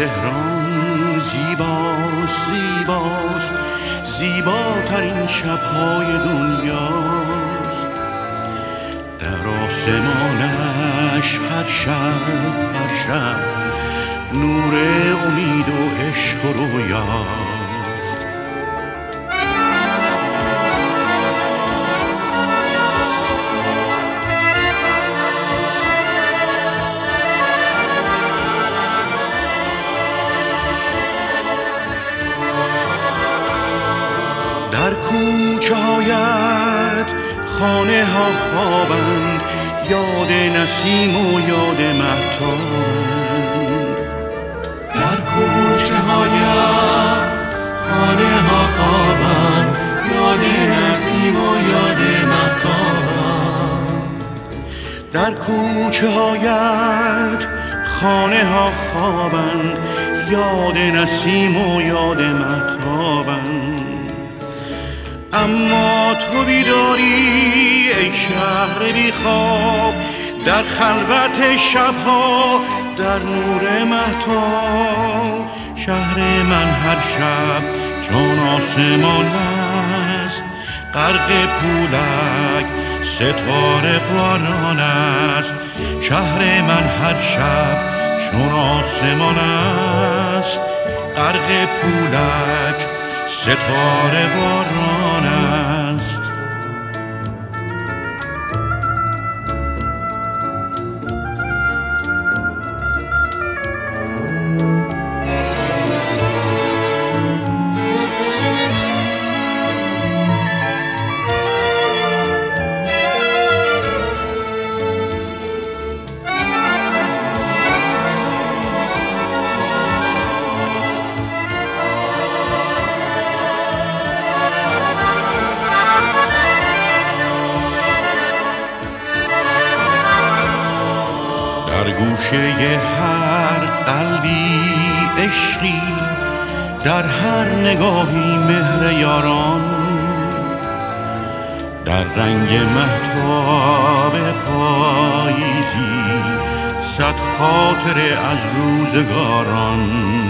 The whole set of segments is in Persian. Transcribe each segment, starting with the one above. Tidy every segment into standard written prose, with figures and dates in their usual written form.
تهران زیباست زیباست، زیباترین شب‌های دنیاست. در آسمانش هر شب نور امید و عشق و رویاست. در کوچه هایت خانه ها خوابند، یاد نسیم و یاد مهتابند. در کوچه هایت خانه ها خوابند، یاد نسیم و یاد مهتابند. در کوچه هایت خانه ها خوابند، یاد نسیم و یاد مهتابند. اما تو بیداری ای شهر بی خواب، در خلوت شبها در نور مهتاب. شهر من هر شب چون آسمان است، غرق پولک ستاره باران است. شهر من هر شب چون آسمان است، غرق پولک ستاره باران است. در گوشه هر قلبی عشقی، در هر نگاهی مهر یاران. در رنگ مهتاب پاییزی صد خاطره از روزگاران.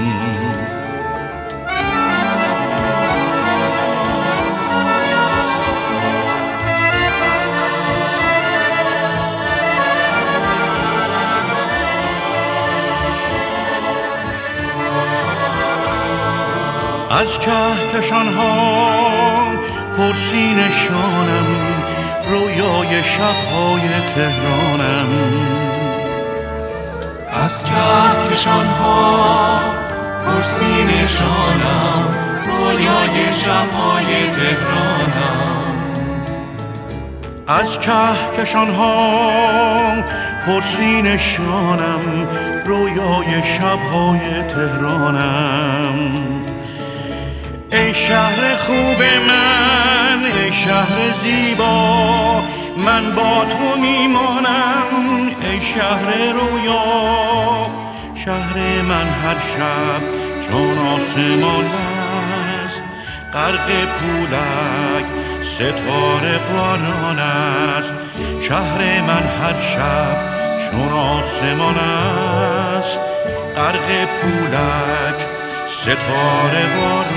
از کهکشان ها پرسی نشانم، رویای شب‌های تهرانم. از کهکشان ها پرسی نشانم، رویای شب‌های تهرانم. از کهکشان ها پرسی نشانم، رویای شب‌های تهرانم. ای شهر خوب من، ای شهر زیبا، من با تو میمانم. ای شهر رویا، شهر من هر شب چون آسمان است، غرق پولک ستاره باران است. شهر من هر شب چون آسمان است، غرق پولک ستاره باران